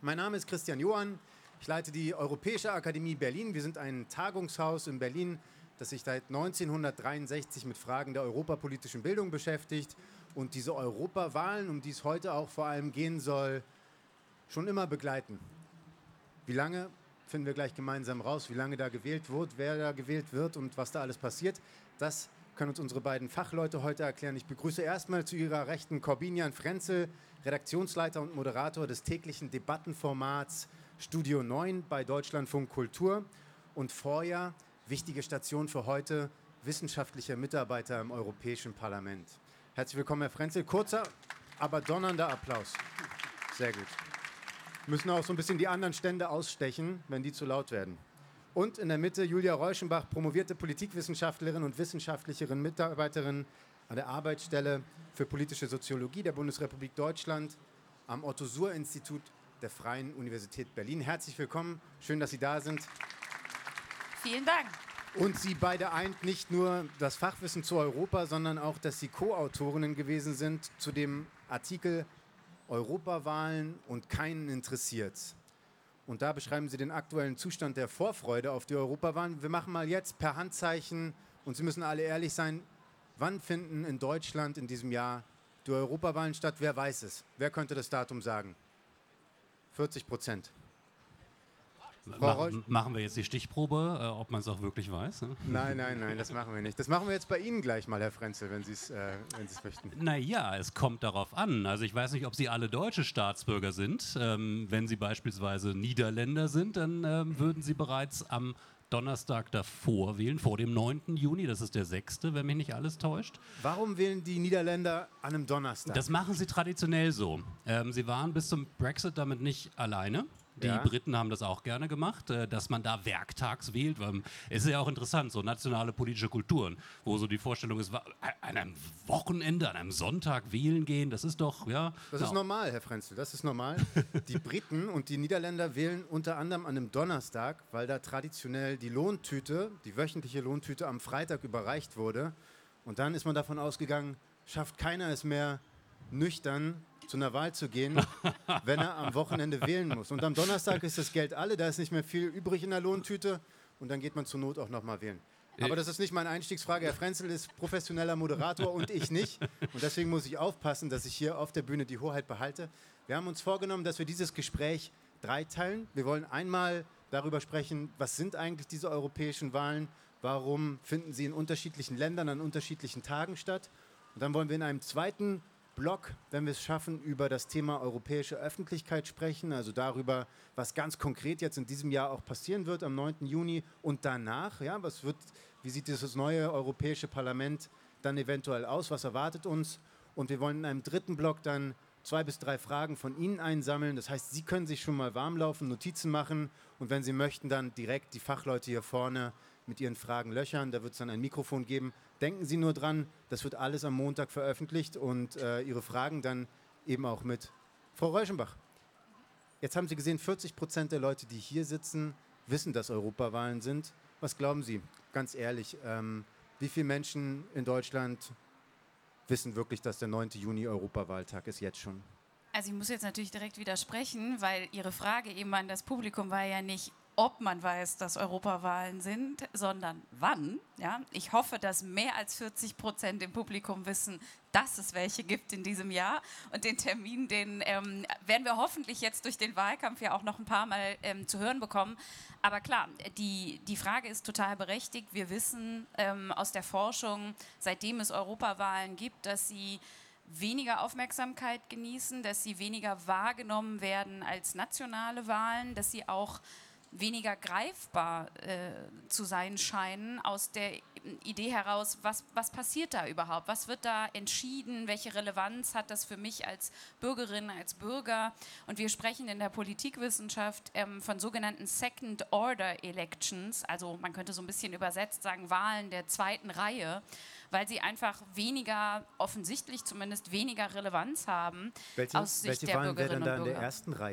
Mein Name ist Christian Johann. Ich leite die Europäische Akademie Berlin. Wir sind ein Tagungshaus in Berlin, das sich seit 1963 mit Fragen der europapolitischen Bildung beschäftigt und diese Europawahlen, um die es heute auch vor allem gehen soll, schon immer begleiten. Wie lange, finden wir gleich gemeinsam raus, wie lange da gewählt wird, wer da gewählt wird und was da alles passiert. Das können uns unsere beiden Fachleute heute erklären. Ich begrüße erstmal zu ihrer Rechten Korbinian Frenzel, Redaktionsleiter und Moderator des täglichen Debattenformats Studio 9 bei Deutschlandfunk Kultur und vorher, wichtige Station für heute, wissenschaftlicher Mitarbeiter im Europäischen Parlament. Herzlich willkommen, Herr Frenzel. Kurzer, aber donnernder Applaus. Sehr gut. Wir müssen auch so ein bisschen die anderen Stände ausstechen, wenn die zu laut werden. Und in der Mitte Julia Reuschenbach, promovierte Politikwissenschaftlerin und wissenschaftliche Mitarbeiterin an der Arbeitsstelle für politische Soziologie der Bundesrepublik Deutschland am Otto-Suhr-Institut der Freien Universität Berlin. Herzlich willkommen, schön, dass Sie da sind. Vielen Dank. Und Sie beide eint nicht nur das Fachwissen zu Europa, sondern auch, dass Sie Co-Autorinnen gewesen sind zu dem Artikel Europawahlen und keinen interessiert's. Und da beschreiben Sie den aktuellen Zustand der Vorfreude auf die Europawahlen. Wir machen mal jetzt per Handzeichen, und Sie müssen alle ehrlich sein, wann finden in Deutschland in diesem Jahr die Europawahlen statt? Wer weiß es? Wer könnte das Datum sagen? 40%. Machen wir jetzt die Stichprobe, ob man es auch wirklich weiß? Ne? Nein, das machen wir nicht. Das machen wir jetzt bei Ihnen gleich mal, Herr Frenzel, wenn Sie es möchten. Naja, es kommt darauf an. Also ich weiß nicht, ob Sie alle deutsche Staatsbürger sind. Wenn Sie beispielsweise Niederländer sind, dann würden Sie bereits am Donnerstag davor wählen, vor dem 9. Juni, das ist der 6., wenn mich nicht alles täuscht. Warum wählen die Niederländer an einem Donnerstag? Das machen sie traditionell so. Sie waren bis zum Brexit damit nicht alleine. Die Briten haben das auch gerne gemacht, dass man da werktags wählt. Es ist ja auch interessant, so nationale politische Kulturen, wo so die Vorstellung ist, an einem Wochenende, an einem Sonntag wählen gehen, das ist doch, ja. Das ist normal, Herr Frenzel, das ist normal. Die Briten und die Niederländer wählen unter anderem an einem Donnerstag, weil da traditionell die Lohntüte, die wöchentliche Lohntüte am Freitag überreicht wurde. Und dann ist man davon ausgegangen, schafft keiner es mehr nüchtern zu einer Wahl zu gehen, wenn er am Wochenende wählen muss. Und am Donnerstag ist das Geld alle, da ist nicht mehr viel übrig in der Lohntüte und dann geht man zur Not auch nochmal wählen. Aber das ist nicht meine Einstiegsfrage. Herr Frenzel ist professioneller Moderator und ich nicht. Und deswegen muss ich aufpassen, dass ich hier auf der Bühne die Hoheit behalte. Wir haben uns vorgenommen, dass wir dieses Gespräch dreiteilen. Wir wollen einmal darüber sprechen, was sind eigentlich diese europäischen Wahlen, warum finden sie in unterschiedlichen Ländern an unterschiedlichen Tagen statt. Und dann wollen wir in einem zweiten Block, wenn wir es schaffen, über das Thema europäische Öffentlichkeit sprechen, also darüber, was ganz konkret jetzt in diesem Jahr auch passieren wird am 9. Juni und danach, ja, wie sieht dieses neue Europäische Parlament dann eventuell aus, was erwartet uns, und wir wollen in einem dritten Block dann 2 bis 3 Fragen von Ihnen einsammeln, das heißt, Sie können sich schon mal warm laufen, Notizen machen und wenn Sie möchten, dann direkt die Fachleute hier vorne mit Ihren Fragen löchern, da wird es dann ein Mikrofon geben. Denken Sie nur dran, das wird alles am Montag veröffentlicht und Ihre Fragen dann eben auch mit. Frau Reuschenbach, jetzt haben Sie gesehen, 40% der Leute, die hier sitzen, wissen, dass Europawahlen sind. Was glauben Sie, ganz ehrlich, wie viele Menschen in Deutschland wissen wirklich, dass der 9. Juni Europawahltag ist, jetzt schon? Also ich muss jetzt natürlich direkt widersprechen, weil Ihre Frage eben an das Publikum war ja nicht, ob man weiß, dass Europawahlen sind, sondern wann. Ja? Ich hoffe, dass mehr als 40% im Publikum wissen, dass es welche gibt in diesem Jahr. Und den Termin, den werden wir hoffentlich jetzt durch den Wahlkampf ja auch noch ein paar Mal zu hören bekommen. Aber klar, die Frage ist total berechtigt. Wir wissen aus der Forschung, seitdem es Europawahlen gibt, dass sie weniger Aufmerksamkeit genießen, dass sie weniger wahrgenommen werden als nationale Wahlen, dass sie auch weniger greifbar zu sein scheinen, aus der Idee heraus, was passiert da überhaupt, was wird da entschieden, welche Relevanz hat das für mich als Bürgerin, als Bürger, und wir sprechen in der Politikwissenschaft von sogenannten Second-Order-Elections, also man könnte so ein bisschen übersetzt sagen Wahlen der zweiten Reihe, weil sie einfach weniger, offensichtlich zumindest weniger Relevanz haben aus Sicht der Bürgerinnen und Bürger. Welche Wahlen wären dann da in der ersten Reihe?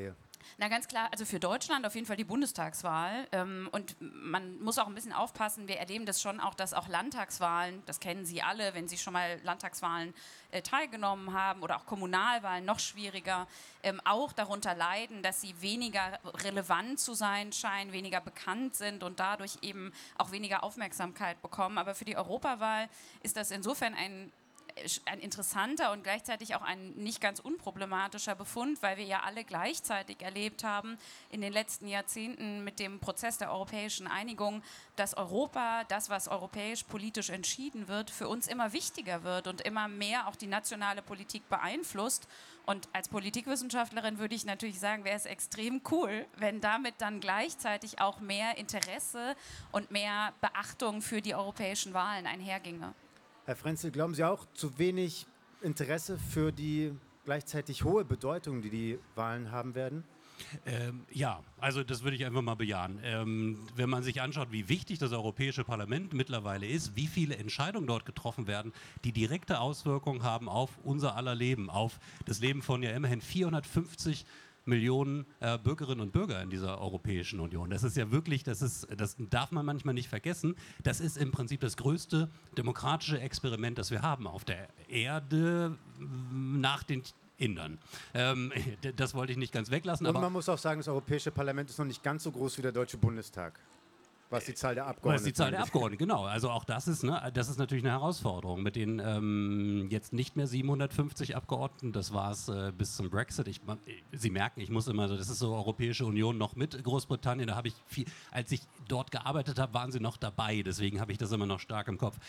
Na ganz klar, also für Deutschland auf jeden Fall die Bundestagswahl. Und man muss auch ein bisschen aufpassen, wir erleben das schon auch, dass auch Landtagswahlen, das kennen Sie alle, wenn Sie schon mal Landtagswahlen teilgenommen haben oder auch Kommunalwahlen, noch schwieriger, auch darunter leiden, dass sie weniger relevant zu sein scheinen, weniger bekannt sind und dadurch eben auch weniger Aufmerksamkeit bekommen. Aber für die Europawahl ist das insofern ein interessanter und gleichzeitig auch ein nicht ganz unproblematischer Befund, weil wir ja alle gleichzeitig erlebt haben in den letzten Jahrzehnten mit dem Prozess der europäischen Einigung, dass Europa, das, was europäisch politisch entschieden wird, für uns immer wichtiger wird und immer mehr auch die nationale Politik beeinflusst. Und als Politikwissenschaftlerin würde ich natürlich sagen, wäre es extrem cool, wenn damit dann gleichzeitig auch mehr Interesse und mehr Beachtung für die europäischen Wahlen einherginge. Herr Frenzel, glauben Sie auch zu wenig Interesse für die gleichzeitig hohe Bedeutung, die die Wahlen haben werden? Ja, also das würde ich einfach mal bejahen. Wenn man sich anschaut, wie wichtig das Europäische Parlament mittlerweile ist, wie viele Entscheidungen dort getroffen werden, die direkte Auswirkungen haben auf unser aller Leben, auf das Leben von ja immerhin 450 Millionen Bürgerinnen und Bürger in dieser Europäischen Union. Das ist ja wirklich, das darf man manchmal nicht vergessen, das ist im Prinzip das größte demokratische Experiment, das wir haben auf der Erde nach den Indern. Das wollte ich nicht ganz weglassen. Und man muss auch sagen, das Europäische Parlament ist noch nicht ganz so groß wie der Deutsche Bundestag. Was die Zahl der Abgeordneten. Was die Zahl der Abgeordneten, genau. Also auch das ist natürlich eine Herausforderung. Mit den jetzt nicht mehr 750 Abgeordneten, das war es bis zum Brexit. Sie merken, ich muss immer, das ist so Europäische Union noch mit Großbritannien. Da habe ich als ich dort gearbeitet habe, waren sie noch dabei. Deswegen habe ich das immer noch stark im Kopf.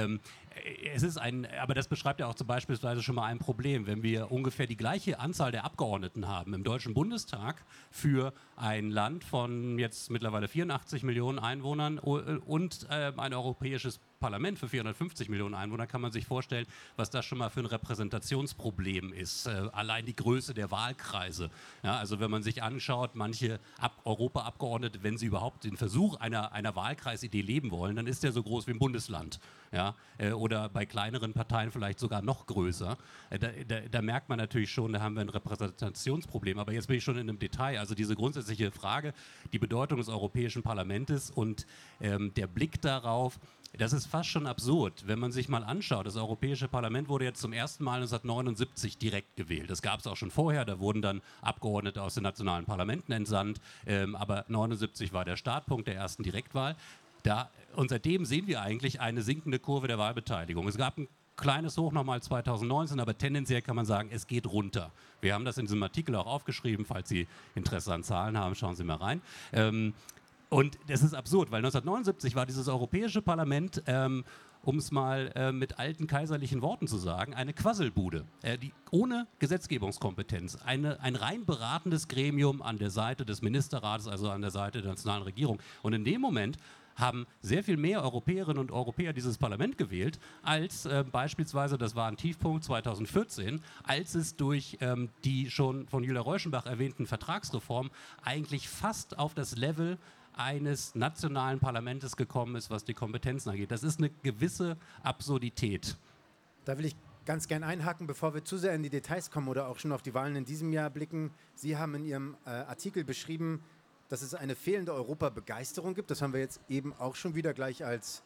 Aber das beschreibt ja auch beispielsweise schon mal ein Problem. Wenn wir ungefähr die gleiche Anzahl der Abgeordneten haben im Deutschen Bundestag für ein Land von jetzt mittlerweile 84 Millionen Einwohnern und ein europäisches Parlament für 450 Millionen Einwohner, kann man sich vorstellen, was das schon mal für ein Repräsentationsproblem ist. Allein die Größe der Wahlkreise. Ja, also wenn man sich anschaut, manche Europaabgeordnete, wenn sie überhaupt den Versuch einer Wahlkreisidee leben wollen, dann ist der so groß wie ein Bundesland. Ja, oder bei kleineren Parteien vielleicht sogar noch größer. Da merkt man natürlich schon, da haben wir ein Repräsentationsproblem. Aber jetzt bin ich schon in einem Detail. Also diese grundsätzliche Frage, die Bedeutung des Europäischen Parlaments und der Blick darauf, das ist fast schon absurd, wenn man sich mal anschaut. Das Europäische Parlament wurde jetzt zum ersten Mal 1979 direkt gewählt. Das gab es auch schon vorher, da wurden dann Abgeordnete aus den nationalen Parlamenten entsandt. Aber 1979 war der Startpunkt der ersten Direktwahl. Und seitdem sehen wir eigentlich eine sinkende Kurve der Wahlbeteiligung. Es gab ein kleines Hoch nochmal 2019, aber tendenziell kann man sagen, es geht runter. Wir haben das in diesem Artikel auch aufgeschrieben, falls Sie Interesse an Zahlen haben, schauen Sie mal rein. Und das ist absurd, weil 1979 war dieses Europäische Parlament, um es mal mit alten kaiserlichen Worten zu sagen, eine Quasselbude, die ohne Gesetzgebungskompetenz, ein rein beratendes Gremium an der Seite des Ministerrates, also an der Seite der nationalen Regierung. Und in dem Moment haben sehr viel mehr Europäerinnen und Europäer dieses Parlament gewählt, als beispielsweise, das war ein Tiefpunkt 2014, als es durch die schon von Julia Reuschenbach erwähnten Vertragsreform eigentlich fast auf das Level eines nationalen Parlaments gekommen ist, was die Kompetenzen angeht. Das ist eine gewisse Absurdität. Da will ich ganz gern einhaken, bevor wir zu sehr in die Details kommen oder auch schon auf die Wahlen in diesem Jahr blicken. Sie haben in Ihrem Artikel beschrieben, dass es eine fehlende Europabegeisterung gibt. Das haben wir jetzt eben auch schon wieder gleich als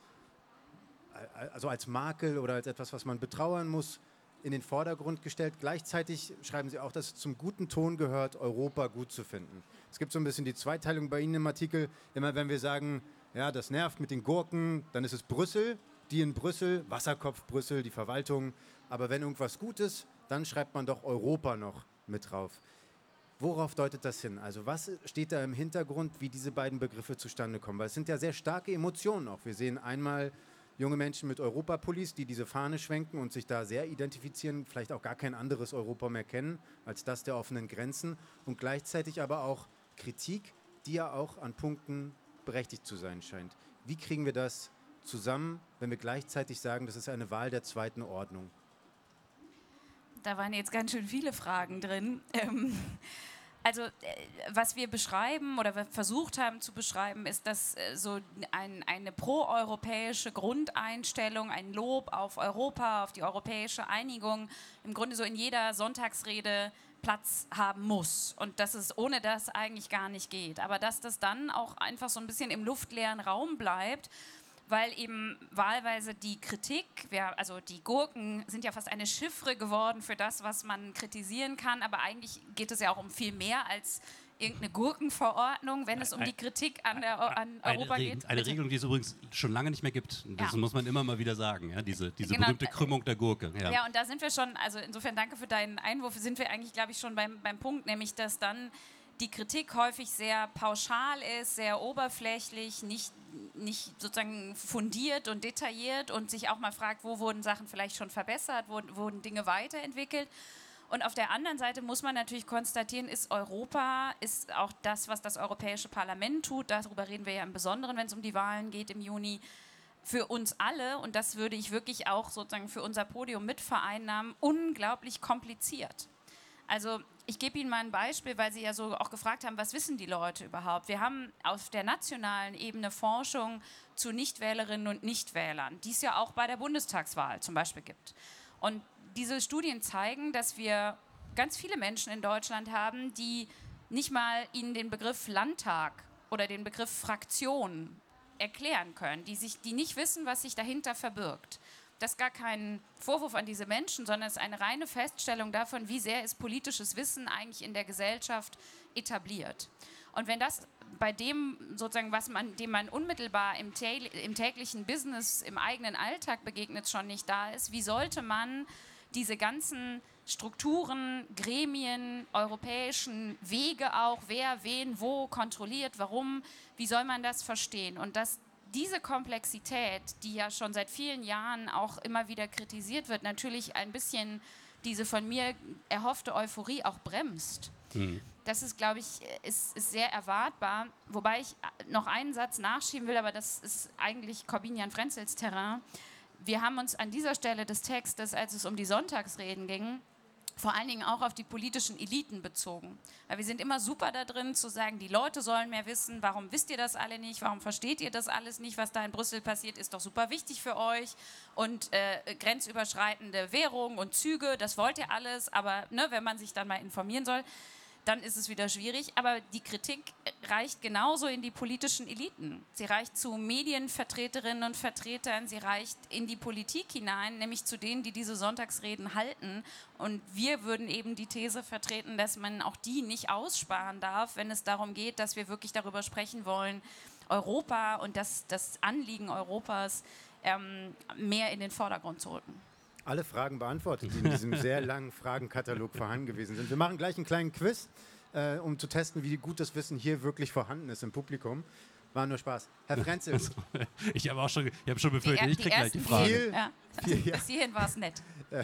Makel oder als etwas, was man betrauern muss, in den Vordergrund gestellt. Gleichzeitig schreiben Sie auch, dass es zum guten Ton gehört, Europa gut zu finden. Es gibt so ein bisschen die Zweiteilung bei Ihnen im Artikel. Immer wenn wir sagen, ja, das nervt mit den Gurken, dann ist es Brüssel, die in Brüssel, Wasserkopf Brüssel, die Verwaltung. Aber wenn irgendwas gut ist, dann schreibt man doch Europa noch mit drauf. Worauf deutet das hin? Also was steht da im Hintergrund, wie diese beiden Begriffe zustande kommen? Weil es sind ja sehr starke Emotionen auch. Wir sehen einmal junge Menschen mit Europapolice, die diese Fahne schwenken und sich da sehr identifizieren, vielleicht auch gar kein anderes Europa mehr kennen als das der offenen Grenzen und gleichzeitig aber auch Kritik, die ja auch an Punkten berechtigt zu sein scheint. Wie kriegen wir das zusammen, wenn wir gleichzeitig sagen, das ist eine Wahl der zweiten Ordnung? Da waren jetzt ganz schön viele Fragen drin. Also was wir beschreiben oder versucht haben zu beschreiben, ist, dass so eine proeuropäische Grundeinstellung, ein Lob auf Europa, auf die europäische Einigung im Grunde so in jeder Sonntagsrede Platz haben muss und dass es ohne das eigentlich gar nicht geht. Aber dass das dann auch einfach so ein bisschen im luftleeren Raum bleibt, weil eben wahlweise die Kritik, also die Gurken sind ja fast eine Chiffre geworden für das, was man kritisieren kann, aber eigentlich geht es ja auch um viel mehr als irgendeine Gurkenverordnung, wenn es um die Kritik an Europa geht. Eine Regelung, die es übrigens schon lange nicht mehr gibt. Das muss man immer mal wieder sagen, ja? Diese genau, berühmte Krümmung der Gurke. Ja, und da sind wir schon, also insofern danke für deinen Einwurf, sind wir eigentlich, glaube ich, schon beim Punkt, nämlich, dass dann die Kritik häufig sehr pauschal ist, sehr oberflächlich, nicht sozusagen fundiert und detailliert und sich auch mal fragt, wo wurden Sachen vielleicht schon verbessert, wo wurden Dinge weiterentwickelt. Und auf der anderen Seite muss man natürlich konstatieren, ist Europa, ist auch das, was das Europäische Parlament tut, darüber reden wir ja im Besonderen, wenn es um die Wahlen geht im Juni, für uns alle, und das würde ich wirklich auch sozusagen für unser Podium mit vereinnahmen, unglaublich kompliziert. Also ich gebe Ihnen mal ein Beispiel, weil Sie ja so auch gefragt haben, was wissen die Leute überhaupt? Wir haben auf der nationalen Ebene Forschung zu Nichtwählerinnen und Nichtwählern, die es ja auch bei der Bundestagswahl zum Beispiel gibt. Und diese Studien zeigen, dass wir ganz viele Menschen in Deutschland haben, die nicht mal ihnen den Begriff Landtag oder den Begriff Fraktion erklären können, die nicht wissen, was sich dahinter verbirgt. Das ist gar kein Vorwurf an diese Menschen, sondern es ist eine reine Feststellung davon, wie sehr ist politisches Wissen eigentlich in der Gesellschaft etabliert. Und wenn das bei dem sozusagen, dem man unmittelbar im täglichen Business, im eigenen Alltag begegnet, schon nicht da ist, wie sollte man diese ganzen Strukturen, Gremien, europäischen Wege auch, wer, wen, wo kontrolliert, warum, wie soll man das verstehen? Und dass diese Komplexität, die ja schon seit vielen Jahren auch immer wieder kritisiert wird, natürlich ein bisschen diese von mir erhoffte Euphorie auch bremst. Das ist, glaube ich, ist sehr erwartbar. Wobei ich noch einen Satz nachschieben will, aber das ist eigentlich Corbinian Frenzels Terrain. Wir haben uns an dieser Stelle des Textes, als es um die Sonntagsreden ging, vor allen Dingen auch auf die politischen Eliten bezogen. Weil wir sind immer super da drin zu sagen, die Leute sollen mehr wissen, warum wisst ihr das alle nicht, warum versteht ihr das alles nicht, was da in Brüssel passiert, ist doch super wichtig für euch und grenzüberschreitende Währung und Züge, das wollt ihr alles, aber ne, wenn man sich dann mal informieren soll, dann ist es wieder schwierig. Aber die Kritik reicht genauso in die politischen Eliten. Sie reicht zu Medienvertreterinnen und Vertretern, sie reicht in die Politik hinein, nämlich zu denen, die diese Sonntagsreden halten. Und wir würden eben die These vertreten, dass man auch die nicht aussparen darf, wenn es darum geht, dass wir wirklich darüber sprechen wollen, Europa und das Anliegen Europas mehr in den Vordergrund zu rücken. Alle Fragen beantwortet, die in diesem sehr langen Fragenkatalog vorhanden gewesen sind. Wir machen gleich einen kleinen Quiz, um zu testen, wie gut das Wissen hier wirklich vorhanden ist im Publikum. War nur Spaß. Herr Frenzel. Ich habe schon befürchtet, ich kriege gleich die Frage. Bis hierhin war es nett.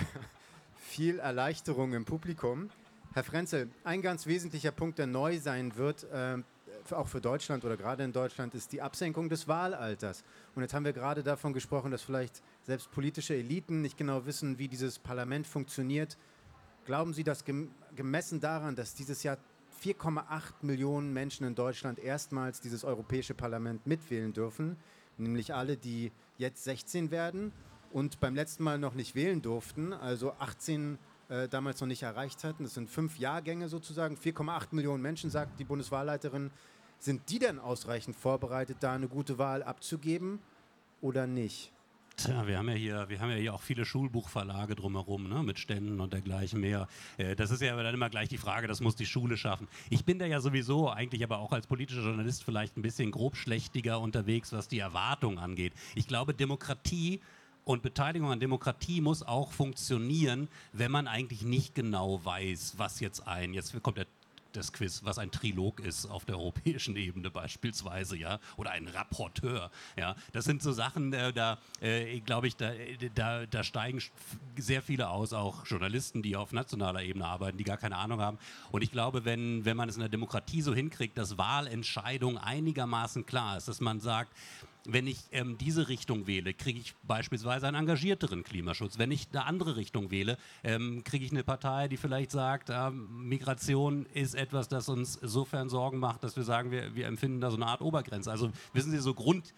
Viel Erleichterung im Publikum. Herr Frenzel, ein ganz wesentlicher Punkt, der neu sein wird, auch für Deutschland oder gerade in Deutschland, ist die Absenkung des Wahlalters. Und jetzt haben wir gerade davon gesprochen, dass vielleicht selbst politische Eliten nicht genau wissen, wie dieses Parlament funktioniert. Glauben Sie, dass gemessen daran, dass dieses Jahr 4,8 Millionen Menschen in Deutschland erstmals dieses Europäische Parlament mitwählen dürfen, nämlich alle, die jetzt 16 werden und beim letzten Mal noch nicht wählen durften, also 18 damals noch nicht erreicht hatten, das sind 5 Jahrgänge sozusagen, 4,8 Millionen Menschen, sagt die Bundeswahlleiterin. Sind die denn ausreichend vorbereitet, da eine gute Wahl abzugeben oder nicht? Tja, wir haben ja hier auch viele Schulbuchverlage drumherum, ne, mit Ständen und dergleichen mehr. Das ist ja dann immer gleich die Frage, das muss die Schule schaffen. Ich bin da ja sowieso eigentlich aber auch als politischer Journalist vielleicht ein bisschen grobschlächtiger unterwegs, was die Erwartung angeht. Ich glaube, Demokratie und Beteiligung an Demokratie muss auch funktionieren, wenn man eigentlich nicht genau weiß, was jetzt kommt das Quiz, was ein Trilog ist auf der europäischen Ebene beispielsweise, ja, oder ein Rapporteur, ja, das sind so Sachen, glaube ich, da steigen sehr viele aus, auch Journalisten, die auf nationaler Ebene arbeiten, die gar keine Ahnung haben. Und ich glaube, wenn man es in der Demokratie so hinkriegt, dass Wahlentscheidung einigermaßen klar ist, dass man sagt, wenn ich diese Richtung wähle, kriege ich beispielsweise einen engagierteren Klimaschutz. Wenn ich eine andere Richtung wähle, kriege ich eine Partei, die vielleicht sagt, Migration ist etwas, das uns insofern Sorgen macht, dass wir sagen, wir empfinden da so eine Art Obergrenze. Also wissen Sie, so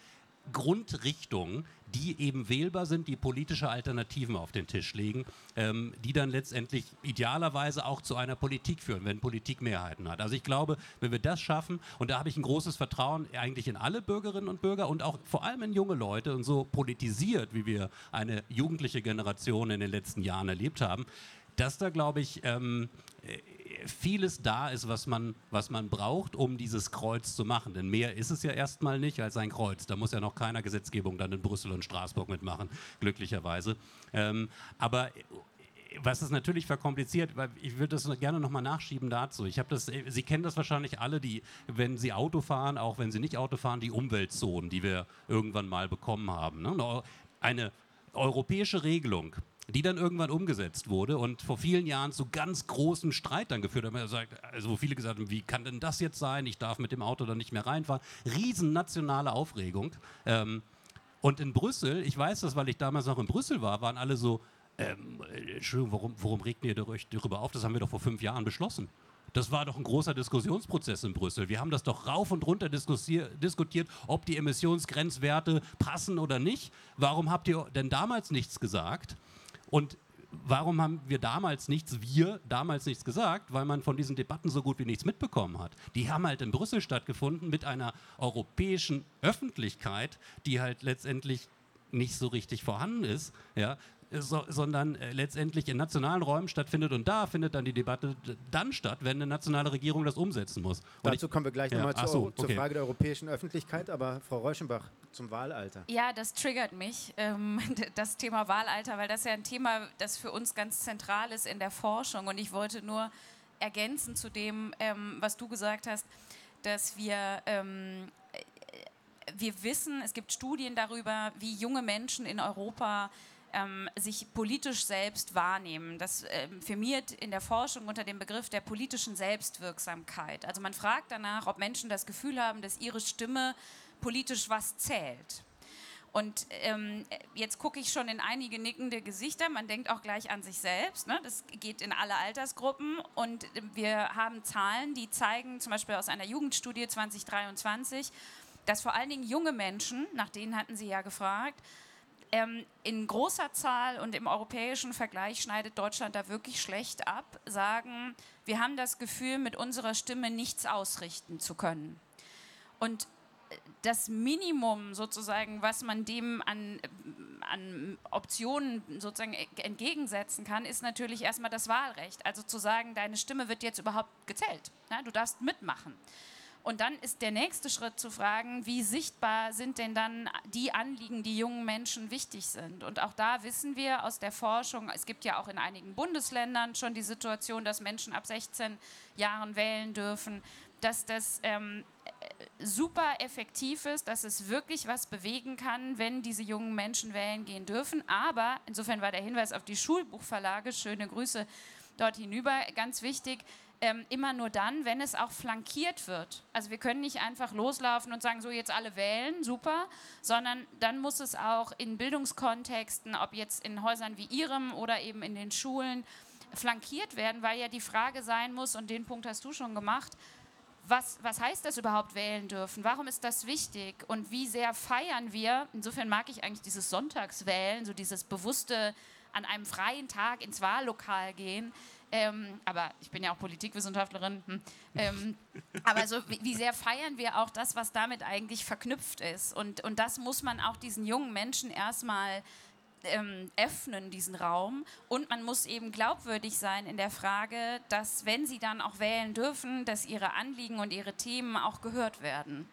Grundrichtungen, die eben wählbar sind, die politische Alternativen auf den Tisch legen, die dann letztendlich idealerweise auch zu einer Politik führen, wenn Politik Mehrheiten hat. Also ich glaube, wenn wir das schaffen, und da habe ich ein großes Vertrauen eigentlich in alle Bürgerinnen und Bürger und auch vor allem in junge Leute, und so politisiert, wie wir eine jugendliche Generation in den letzten Jahren erlebt haben, dass da, glaube ich, vieles da ist, was man braucht, um dieses Kreuz zu machen. Denn mehr ist es ja erstmal nicht als ein Kreuz. Da muss ja noch keiner Gesetzgebung dann in Brüssel und Straßburg mitmachen, glücklicherweise. Aber was es natürlich verkompliziert, weil ich würde das gerne nochmal nachschieben dazu. Sie kennen das wahrscheinlich alle, die, wenn Sie Auto fahren, auch wenn Sie nicht Auto fahren, die Umweltzonen, die wir irgendwann mal bekommen haben. Ne? Eine europäische Regelung, die dann irgendwann umgesetzt wurde und vor vielen Jahren zu ganz großem Streit dann geführt hat. Also wo viele gesagt haben, wie kann denn das jetzt sein? Ich darf mit dem Auto dann nicht mehr reinfahren. Riesen nationale Aufregung. Und in Brüssel, ich weiß das, weil ich damals noch in Brüssel war, waren alle so, Entschuldigung, warum regt ihr euch darüber auf? Das haben wir doch vor 5 Jahren beschlossen. Das war doch ein großer Diskussionsprozess in Brüssel. Wir haben das doch rauf und runter diskutiert, ob die Emissionsgrenzwerte passen oder nicht. Warum habt ihr denn damals nichts gesagt? Und warum haben wir damals nichts gesagt? Weil man von diesen Debatten so gut wie nichts mitbekommen hat. Die haben halt in Brüssel stattgefunden mit einer europäischen Öffentlichkeit, die halt letztendlich nicht so richtig vorhanden ist, ja, sondern letztendlich in nationalen Räumen stattfindet, und da findet dann die Debatte dann statt, wenn eine nationale Regierung das umsetzen muss. Dazu kommen wir gleich nochmal zur Frage der europäischen Öffentlichkeit, aber Frau Reuschenbach, zum Wahlalter. Ja, das triggert mich, das Thema Wahlalter, weil das ja ein Thema, das für uns ganz zentral ist in der Forschung, und ich wollte nur ergänzen zu dem, was du gesagt hast, dass wir wissen, es gibt Studien darüber, wie junge Menschen in Europa sich politisch selbst wahrnehmen. Das firmiert in der Forschung unter dem Begriff der politischen Selbstwirksamkeit. Also man fragt danach, ob Menschen das Gefühl haben, dass ihre Stimme politisch was zählt. Und jetzt gucke ich schon in einige nickende Gesichter, man denkt auch gleich an sich selbst, ne? Das geht in alle Altersgruppen, und wir haben Zahlen, die zeigen, zum Beispiel aus einer Jugendstudie 2023, dass vor allen Dingen junge Menschen, nach denen hatten Sie ja gefragt, in großer Zahl und im europäischen Vergleich schneidet Deutschland da wirklich schlecht ab, sagen, wir haben das Gefühl, mit unserer Stimme nichts ausrichten zu können. Und das Minimum sozusagen, was man dem an Optionen sozusagen entgegensetzen kann, ist natürlich erstmal das Wahlrecht. Also zu sagen, deine Stimme wird jetzt überhaupt gezählt. Ja, du darfst mitmachen. Und dann ist der nächste Schritt zu fragen, wie sichtbar sind denn dann die Anliegen, die jungen Menschen wichtig sind. Und auch da wissen wir aus der Forschung, es gibt ja auch in einigen Bundesländern schon die Situation, dass Menschen ab 16 Jahren wählen dürfen, dass das super effektiv ist, dass es wirklich was bewegen kann, wenn diese jungen Menschen wählen gehen dürfen. Aber insofern war der Hinweis auf die Schulbuchverlage, schöne Grüße dort hinüber, ganz wichtig, immer nur dann, wenn es auch flankiert wird. Also wir können nicht einfach loslaufen und sagen, so jetzt alle wählen, super, sondern dann muss es auch in Bildungskontexten, ob jetzt in Häusern wie Ihrem oder eben in den Schulen, flankiert werden, weil ja die Frage sein muss, und den Punkt hast du schon gemacht, was heißt das überhaupt, wählen dürfen? Warum ist das wichtig? Und wie sehr feiern wir, insofern mag ich eigentlich dieses Sonntagswählen, so dieses bewusste an einem freien Tag ins Wahllokal gehen, aber ich bin ja auch Politikwissenschaftlerin, aber so wie sehr feiern wir auch das, was damit eigentlich verknüpft ist, und das muss man auch diesen jungen Menschen erstmal öffnen, diesen Raum, und man muss eben glaubwürdig sein in der Frage, dass, wenn sie dann auch wählen dürfen, dass ihre Anliegen und ihre Themen auch gehört werden.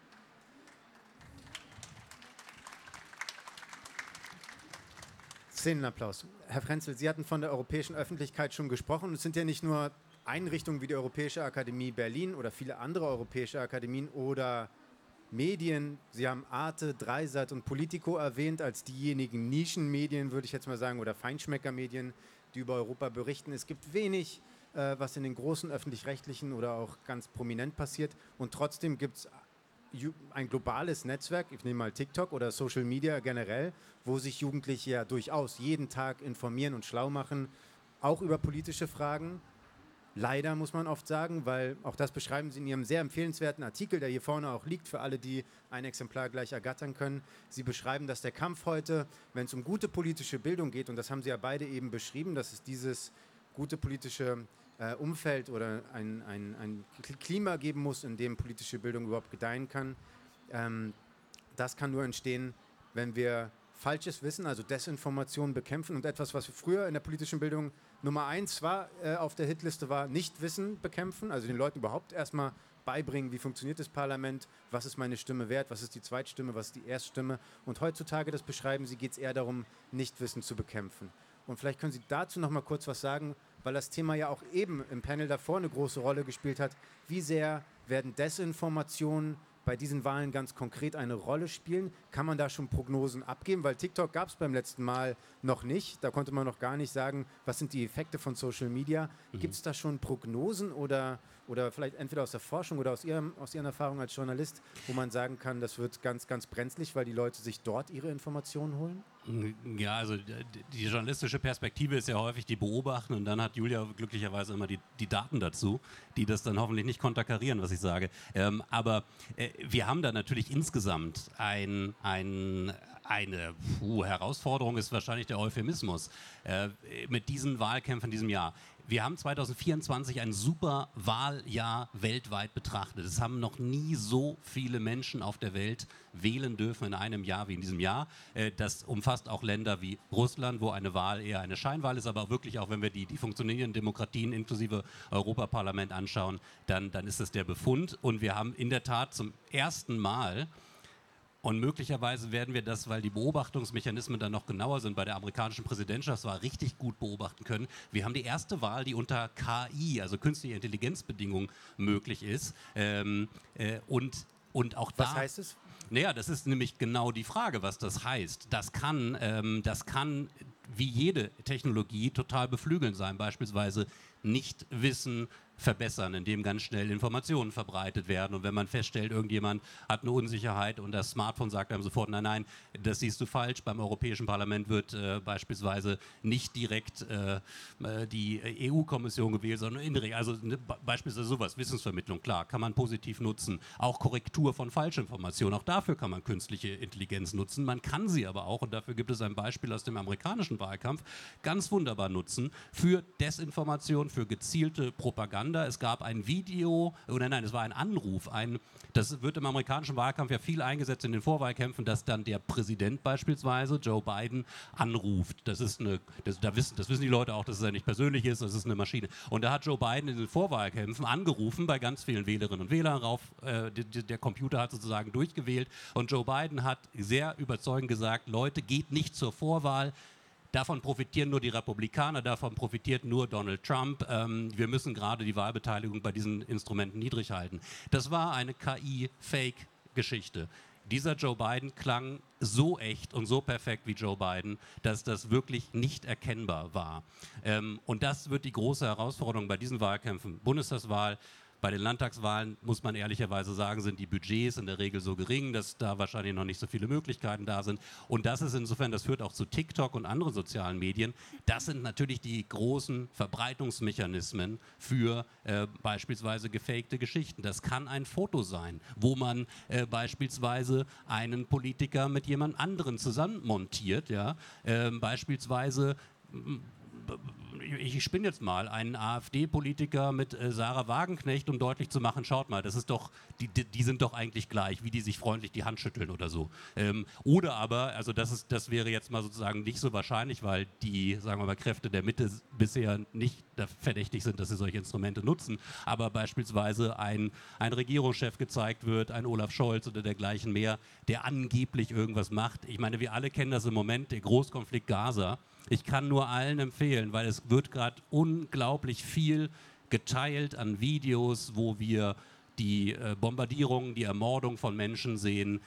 Szenenapplaus. Herr Frenzel, Sie hatten von der europäischen Öffentlichkeit schon gesprochen. Es sind ja nicht nur Einrichtungen wie die Europäische Akademie Berlin oder viele andere europäische Akademien oder Medien. Sie haben Arte, Dreisat und Politico erwähnt als diejenigen Nischenmedien, würde ich jetzt mal sagen, oder Feinschmeckermedien, die über Europa berichten. Es gibt wenig, was in den großen öffentlich-rechtlichen oder auch ganz prominent passiert. Und trotzdem gibt es ein globales Netzwerk, ich nehme mal TikTok oder Social Media generell, wo sich Jugendliche ja durchaus jeden Tag informieren und schlau machen, auch über politische Fragen. Leider, muss man oft sagen, weil auch das beschreiben Sie in Ihrem sehr empfehlenswerten Artikel, der hier vorne auch liegt, für alle, die ein Exemplar gleich ergattern können. Sie beschreiben, dass der Kampf heute, wenn es um gute politische Bildung geht, und das haben Sie ja beide eben beschrieben, dass es dieses gute politische Umfeld oder ein Klima geben muss, in dem politische Bildung überhaupt gedeihen kann. Das kann nur entstehen, wenn wir falsches Wissen, also Desinformation bekämpfen und etwas, was früher in der politischen Bildung Nummer 1 war, auf der Hitliste war, Nichtwissen bekämpfen, also den Leuten überhaupt erstmal beibringen, wie funktioniert das Parlament, was ist meine Stimme wert, was ist die Zweitstimme, was ist die Erststimme. Und heutzutage, das beschreiben Sie, geht es eher darum, Nichtwissen zu bekämpfen. Und vielleicht können Sie dazu noch mal kurz was sagen, weil das Thema ja auch eben im Panel davor eine große Rolle gespielt hat. Wie sehr werden Desinformationen bei diesen Wahlen ganz konkret eine Rolle spielen? Kann man da schon Prognosen abgeben? Weil TikTok gab es beim letzten Mal noch nicht. Da konnte man noch gar nicht sagen, was sind die Effekte von Social Media. Gibt es da schon Prognosen oder vielleicht entweder aus der Forschung oder aus Ihren Erfahrungen als Journalist, wo man sagen kann, das wird ganz, ganz brenzlig, weil die Leute sich dort ihre Informationen holen? Ja, also die journalistische Perspektive ist ja häufig die Beobachten und dann hat Julia glücklicherweise immer die Daten dazu, die das dann hoffentlich nicht konterkarieren, was ich sage. Aber wir haben da natürlich insgesamt eine Herausforderung, ist wahrscheinlich der Euphemismus, mit diesen Wahlkämpfen in diesem Jahr. Wir haben 2024 ein super Wahljahr weltweit betrachtet. Es haben noch nie so viele Menschen auf der Welt wählen dürfen in einem Jahr wie in diesem Jahr. Das umfasst auch Länder wie Russland, wo eine Wahl eher eine Scheinwahl ist, aber auch wirklich auch, wenn wir die funktionierenden Demokratien inklusive Europaparlament anschauen, dann ist es der Befund. Und wir haben in der Tat zum ersten Mal, und möglicherweise werden wir das, weil die Beobachtungsmechanismen dann noch genauer sind, bei der amerikanischen Präsidentschaftswahl richtig gut beobachten können. Wir haben die erste Wahl, die unter KI, also künstliche Intelligenzbedingungen, möglich ist. Und auch da. Was heißt es? Naja, das ist nämlich genau die Frage, was das heißt. Das kann wie jede Technologie total beflügelnd sein, beispielsweise Nichtwissen verbessern, indem ganz schnell Informationen verbreitet werden. Und wenn man feststellt, irgendjemand hat eine Unsicherheit und das Smartphone sagt einem sofort, nein, das siehst du falsch. Beim Europäischen Parlament wird beispielsweise nicht direkt die EU-Kommission gewählt, sondern indirekt. Also beispielsweise sowas, Wissensvermittlung, klar, kann man positiv nutzen. Auch Korrektur von Falschinformationen, auch dafür kann man künstliche Intelligenz nutzen. Man kann sie aber auch, und dafür gibt es ein Beispiel aus dem amerikanischen Wahlkampf, ganz wunderbar nutzen für Desinformation, für gezielte Propaganda. Es gab ein Video, es war ein Anruf, das wird im amerikanischen Wahlkampf ja viel eingesetzt in den Vorwahlkämpfen, dass dann der Präsident beispielsweise, Joe Biden, anruft. Das wissen die Leute auch, dass es ja nicht persönlich ist, das ist eine Maschine. Und da hat Joe Biden in den Vorwahlkämpfen angerufen bei ganz vielen Wählerinnen und Wählern der Computer hat sozusagen durchgewählt und Joe Biden hat sehr überzeugend gesagt, Leute, geht nicht zur Vorwahl. Davon profitieren nur die Republikaner, davon profitiert nur Donald Trump. Wir müssen gerade die Wahlbeteiligung bei diesen Instrumenten niedrig halten. Das war eine KI-Fake-Geschichte. Dieser Joe Biden klang so echt und so perfekt wie Joe Biden, dass das wirklich nicht erkennbar war. Und das wird die große Herausforderung bei diesen Wahlkämpfen. Bundestagswahl. Bei den Landtagswahlen, muss man ehrlicherweise sagen, sind die Budgets in der Regel so gering, dass da wahrscheinlich noch nicht so viele Möglichkeiten da sind. Und das ist insofern, das führt auch zu TikTok und anderen sozialen Medien. Das sind natürlich die großen Verbreitungsmechanismen für beispielsweise gefakte Geschichten. Das kann ein Foto sein, wo man beispielsweise einen Politiker mit jemand anderen zusammenmontiert. Ja? Beispielsweise ich spinne jetzt mal, einen AfD-Politiker mit Sarah Wagenknecht, um deutlich zu machen, schaut mal, das ist doch, die sind doch eigentlich gleich, wie die sich freundlich die Hand schütteln oder so. Oder aber, also das wäre jetzt mal sozusagen nicht so wahrscheinlich, weil die, sagen wir mal, Kräfte der Mitte bisher nicht verdächtig sind, dass sie solche Instrumente nutzen, aber beispielsweise ein Regierungschef gezeigt wird, ein Olaf Scholz oder dergleichen mehr, der angeblich irgendwas macht. Ich meine, wir alle kennen das im Moment, der Großkonflikt Gaza. Ich kann nur allen empfehlen, weil es wird gerade unglaublich viel geteilt an Videos, wo wir die Bombardierung, die Ermordung von Menschen sehen.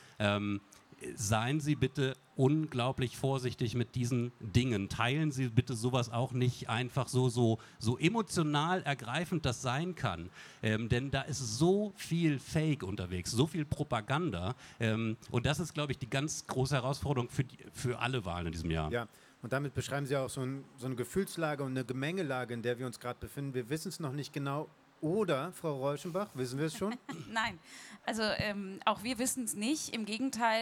Seien Sie bitte unglaublich vorsichtig mit diesen Dingen. Teilen Sie bitte sowas auch nicht einfach so emotional ergreifend das sein kann. Denn da ist so viel Fake unterwegs, so viel Propaganda. Und das ist, glaube ich, die ganz große Herausforderung für alle Wahlen in diesem Jahr. Ja, Und damit beschreiben Sie auch so eine Gefühlslage und eine Gemengelage, in der wir uns gerade befinden. Wir wissen es noch nicht genau. Oder, Frau Reuschenbach, wissen wir es schon? Nein, also auch wir wissen es nicht. Im Gegenteil,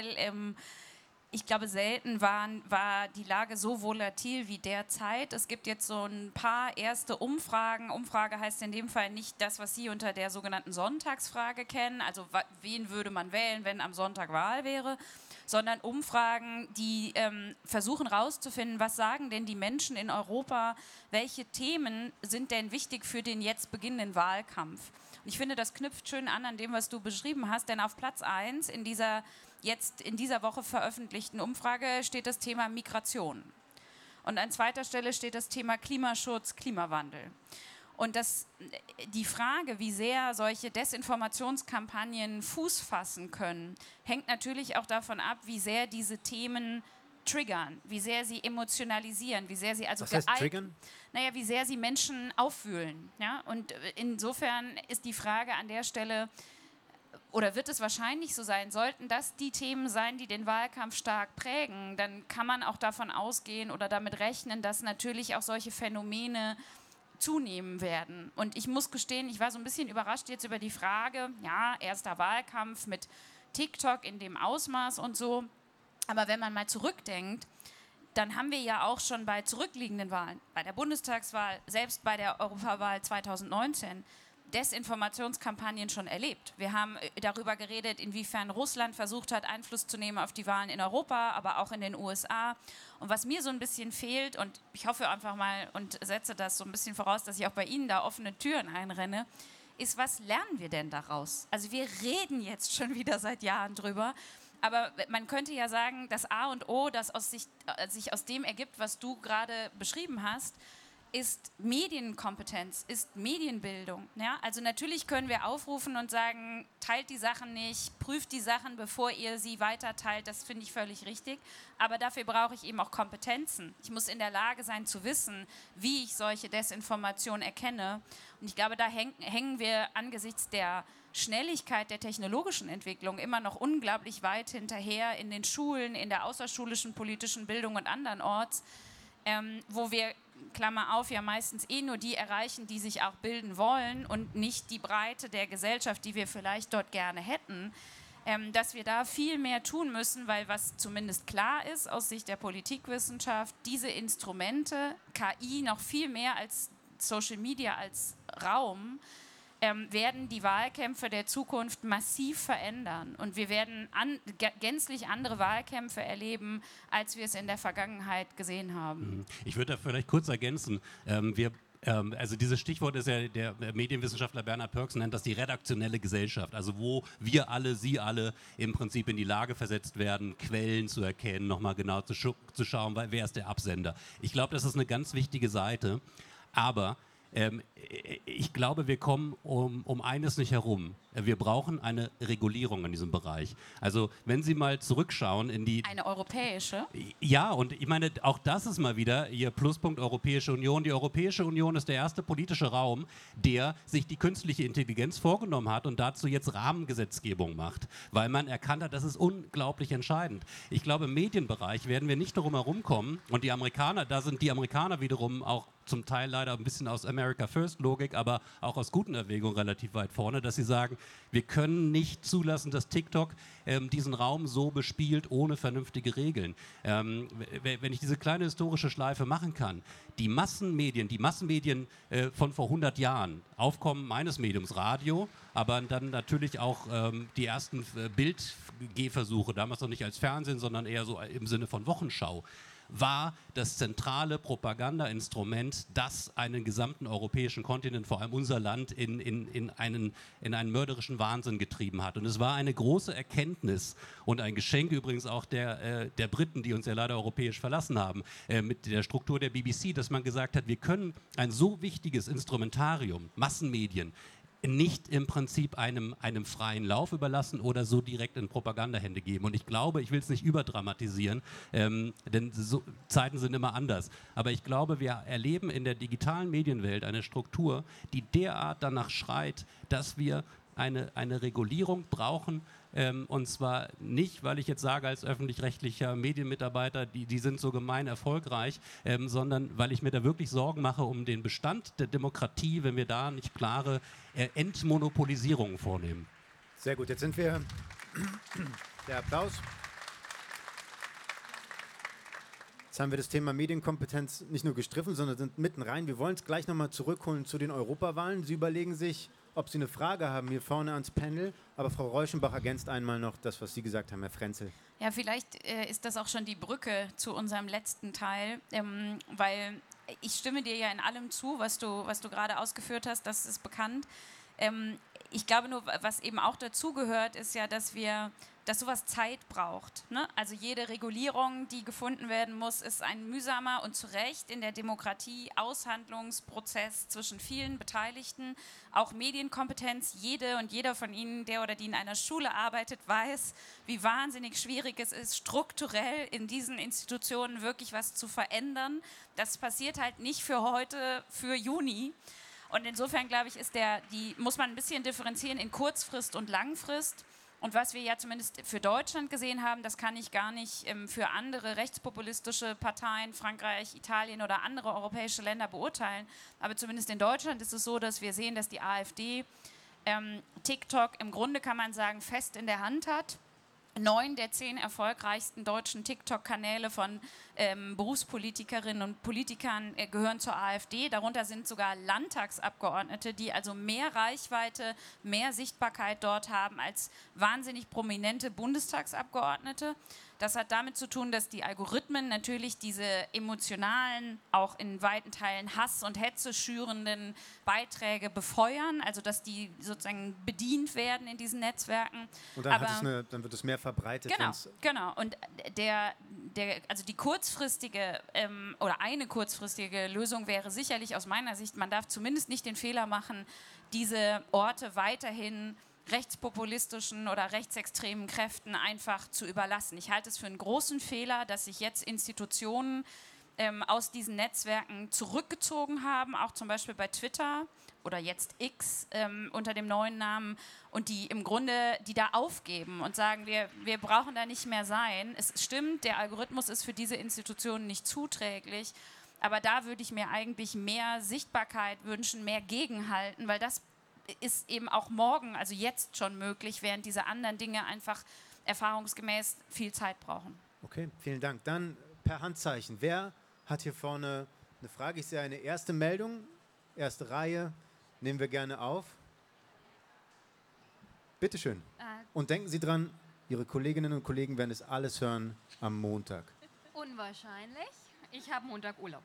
ich glaube, selten war die Lage so volatil wie derzeit. Es gibt jetzt so ein paar erste Umfragen. Umfrage heißt in dem Fall nicht das, was Sie unter der sogenannten Sonntagsfrage kennen, also wen würde man wählen, wenn am Sonntag Wahl wäre, sondern Umfragen, die versuchen herauszufinden, was sagen denn die Menschen in Europa, welche Themen sind denn wichtig für den jetzt beginnenden Wahlkampf. Und ich finde, das knüpft schön an dem, was du beschrieben hast, denn auf Platz 1 in dieser Woche veröffentlichten Umfrage steht das Thema Migration. Und an zweiter Stelle steht das Thema Klimaschutz, Klimawandel. Und die Frage, wie sehr solche Desinformationskampagnen Fuß fassen können, hängt natürlich auch davon ab, wie sehr diese Themen triggern, wie sehr sie emotionalisieren, wie sehr sie Was heißt triggern? Naja, wie sehr sie Menschen aufwühlen. Ja? Und insofern ist die Frage an der Stelle, oder wird es wahrscheinlich so sein, sollten das die Themen sein, die den Wahlkampf stark prägen, dann kann man auch davon ausgehen oder damit rechnen, dass natürlich auch solche Phänomene zunehmen werden. Und ich muss gestehen, ich war so ein bisschen überrascht jetzt über die Frage, ja, erster Wahlkampf mit TikTok in dem Ausmaß und so. Aber wenn man mal zurückdenkt, dann haben wir ja auch schon bei zurückliegenden Wahlen, bei der Bundestagswahl, selbst bei der Europawahl 2019, Desinformationskampagnen schon erlebt. Wir haben darüber geredet, inwiefern Russland versucht hat, Einfluss zu nehmen auf die Wahlen in Europa, aber auch in den USA. Und was mir so ein bisschen fehlt, und ich hoffe einfach mal und setze das so ein bisschen voraus, dass ich auch bei Ihnen da offene Türen einrenne, ist, was lernen wir denn daraus? Also wir reden jetzt schon wieder seit Jahren drüber, aber man könnte ja sagen, das A und O, das sich aus dem ergibt, was du gerade beschrieben hast, ist Medienkompetenz, ist Medienbildung. Ja? Also natürlich können wir aufrufen und sagen, teilt die Sachen nicht, prüft die Sachen, bevor ihr sie weiter teilt, das finde ich völlig richtig. Aber dafür brauche ich eben auch Kompetenzen. Ich muss in der Lage sein zu wissen, wie ich solche Desinformation erkenne. Und ich glaube, da hängen wir angesichts der Schnelligkeit der technologischen Entwicklung immer noch unglaublich weit hinterher in den Schulen, in der außerschulischen politischen Bildung und andernorts, wo wir, Klammer auf, ja meistens nur die erreichen, die sich auch bilden wollen und nicht die Breite der Gesellschaft, die wir vielleicht dort gerne hätten, dass wir da viel mehr tun müssen, weil was zumindest klar ist aus Sicht der Politikwissenschaft, diese Instrumente, KI noch viel mehr als Social Media als Raum, werden die Wahlkämpfe der Zukunft massiv verändern. Und wir werden gänzlich andere Wahlkämpfe erleben, als wir es in der Vergangenheit gesehen haben. Ich würde da vielleicht kurz ergänzen. Also dieses Stichwort ist ja, der Medienwissenschaftler Bernhard Pörks nennt das die redaktionelle Gesellschaft. Also wo wir alle, Sie alle im Prinzip in die Lage versetzt werden, Quellen zu erkennen, nochmal genau zu schauen, wer ist der Absender. Ich glaube, das ist eine ganz wichtige Seite. Aber ich glaube, wir kommen um eines nicht herum. Wir brauchen eine Regulierung in diesem Bereich. Also wenn Sie mal zurückschauen in die... Eine europäische? Ja, und ich meine, auch das ist mal wieder Ihr Pluspunkt Europäische Union. Die Europäische Union ist der erste politische Raum, der sich die künstliche Intelligenz vorgenommen hat und dazu jetzt Rahmengesetzgebung macht, weil man erkannt hat, das ist unglaublich entscheidend. Ich glaube, im Medienbereich werden wir nicht darum herumkommen und die Amerikaner, da sind die Amerikaner wiederum auch zum Teil leider ein bisschen aus America First Logik, aber auch aus guten Erwägungen relativ weit vorne, dass sie sagen, wir können nicht zulassen, dass TikTok diesen Raum so bespielt, ohne vernünftige Regeln. Wenn ich diese kleine historische Schleife machen kann, die Massenmedien von vor 100 Jahren, Aufkommen meines Mediums Radio, aber dann natürlich auch die ersten Bildgehversuche, damals noch nicht als Fernsehen, sondern eher so im Sinne von Wochenschau, war das zentrale Propagandainstrument, das einen gesamten europäischen Kontinent, vor allem unser Land, in einen mörderischen Wahnsinn getrieben hat. Und es war eine große Erkenntnis und ein Geschenk übrigens auch der Briten, die uns ja leider europäisch verlassen haben, mit der Struktur der BBC, dass man gesagt hat, wir können ein so wichtiges Instrumentarium, Massenmedien, nicht im Prinzip einem freien Lauf überlassen oder so direkt in Propagandahände geben. Und ich glaube, ich will es nicht überdramatisieren, denn Zeiten sind immer anders. Aber ich glaube, wir erleben in der digitalen Medienwelt eine Struktur, die derart danach schreit, dass wir eine Regulierung brauchen. Und zwar nicht, weil ich jetzt sage, als öffentlich-rechtlicher Medienmitarbeiter, die sind so gemein erfolgreich, sondern weil ich mir da wirklich Sorgen mache um den Bestand der Demokratie, wenn wir da nicht klare Entmonopolisierungen vornehmen. Sehr gut, jetzt sind wir... Der Applaus. Jetzt haben wir das Thema Medienkompetenz nicht nur gestriffen, sondern sind mitten rein. Wir wollen es gleich nochmal zurückholen zu den Europawahlen. Sie überlegen sich, ob Sie eine Frage haben hier vorne ans Panel. Aber Frau Reuschenbach ergänzt einmal noch das, was Sie gesagt haben, Herr Frenzel. Ja, vielleicht ist das auch schon die Brücke zu unserem letzten Teil, weil ich stimme dir ja in allem zu, was du gerade ausgeführt hast, das ist bekannt. Ich glaube nur, was eben auch dazugehört, ist ja, dass sowas Zeit braucht. Ne? Also jede Regulierung, die gefunden werden muss, ist ein mühsamer und zu Recht in der Demokratie Aushandlungsprozess zwischen vielen Beteiligten. Auch Medienkompetenz, jede und jeder von Ihnen, der oder die in einer Schule arbeitet, weiß, wie wahnsinnig schwierig es ist, strukturell in diesen Institutionen wirklich was zu verändern. Das passiert halt nicht für heute, für Juni. Und insofern, glaube ich, muss man ein bisschen differenzieren in Kurzfrist und Langfrist. Und was wir ja zumindest für Deutschland gesehen haben, das kann ich gar nicht für andere rechtspopulistische Parteien, Frankreich, Italien oder andere europäische Länder beurteilen. Aber zumindest in Deutschland ist es so, dass wir sehen, dass die AfD TikTok im Grunde, kann man sagen, fest in der Hand hat. 9 der 10 erfolgreichsten deutschen TikTok-Kanäle von Berufspolitikerinnen und Politikern gehören zur AfD. Darunter sind sogar Landtagsabgeordnete, die also mehr Reichweite, mehr Sichtbarkeit dort haben als wahnsinnig prominente Bundestagsabgeordnete. Das hat damit zu tun, dass die Algorithmen natürlich diese emotionalen, auch in weiten Teilen Hass und Hetze schürenden Beiträge befeuern, also dass die sozusagen bedient werden in diesen Netzwerken. Und dann wird es mehr verbreitet. Genau. Und also die kurzfristige oder eine kurzfristige Lösung wäre sicherlich aus meiner Sicht, man darf zumindest nicht den Fehler machen, diese Orte weiterhin rechtspopulistischen oder rechtsextremen Kräften einfach zu überlassen. Ich halte es für einen großen Fehler, dass sich jetzt Institutionen aus diesen Netzwerken zurückgezogen haben, auch zum Beispiel bei Twitter oder jetzt X unter dem neuen Namen, und die im Grunde die da aufgeben und sagen, wir brauchen da nicht mehr sein. Es stimmt, der Algorithmus ist für diese Institutionen nicht zuträglich, aber da würde ich mir eigentlich mehr Sichtbarkeit wünschen, mehr Gegenhalten, weil das ist eben auch morgen, also jetzt schon möglich, während diese anderen Dinge einfach erfahrungsgemäß viel Zeit brauchen. Okay, vielen Dank. Dann per Handzeichen. Wer hat hier vorne eine Frage? Ich sehe eine erste Meldung, erste Reihe. Nehmen wir gerne auf. Bitte schön. Und denken Sie dran, Ihre Kolleginnen und Kollegen werden es alles hören am Montag. Unwahrscheinlich. Ich habe Montag Urlaub.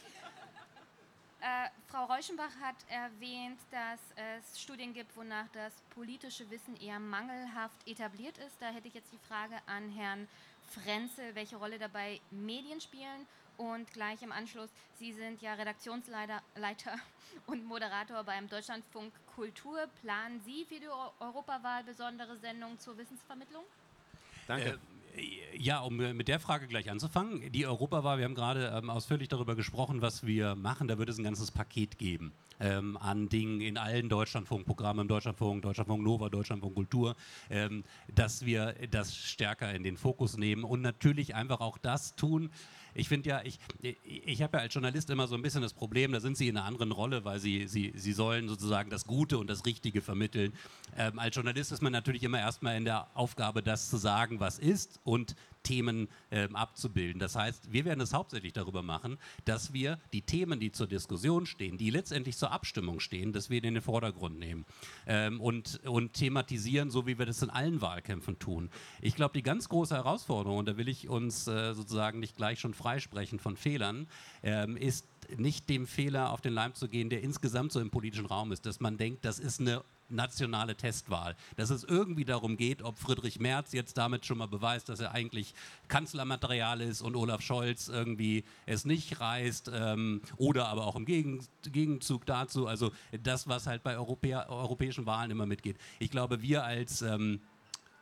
Frau Reuschenbach hat erwähnt, dass es Studien gibt, wonach das politische Wissen eher mangelhaft etabliert ist. Da hätte ich jetzt die Frage an Herrn Frenzel, welche Rolle dabei Medien spielen. Und gleich im Anschluss, Sie sind ja Redaktionsleiter und Moderator beim Deutschlandfunk Kultur. Planen Sie für die Europawahl besondere Sendungen zur Wissensvermittlung? Danke. Ja, um mit der Frage gleich anzufangen. Die Europawahl, wir haben gerade ausführlich darüber gesprochen, was wir machen. Da wird es ein ganzes Paket geben an Dingen in allen Deutschlandfunkprogrammen, im Deutschlandfunk Nova, Deutschlandfunk Kultur, dass wir das stärker in den Fokus nehmen und natürlich einfach auch das tun. Ich finde ja, ich habe ja als Journalist immer so ein bisschen das Problem, da sind Sie in einer anderen Rolle, weil Sie sollen sozusagen das Gute und das Richtige vermitteln. Als Journalist ist man natürlich immer erstmal in der Aufgabe, das zu sagen, was ist und Themen abzubilden. Das heißt, wir werden es hauptsächlich darüber machen, dass wir die Themen, die zur Diskussion stehen, die letztendlich zur Abstimmung stehen, dass wir die in den Vordergrund nehmen und thematisieren, so wie wir das in allen Wahlkämpfen tun. Ich glaube, die ganz große Herausforderung, und da will ich uns sozusagen nicht gleich schon freisprechen von Fehlern, ist nicht dem Fehler auf den Leim zu gehen, der insgesamt so im politischen Raum ist, dass man denkt, das ist eine nationale Testwahl. Dass es irgendwie darum geht, ob Friedrich Merz jetzt damit schon mal beweist, dass er eigentlich Kanzlermaterial ist und Olaf Scholz irgendwie es nicht reißt oder aber auch im Gegenzug dazu, also das, was halt bei europäischen Wahlen immer mitgeht. Ich glaube, wir als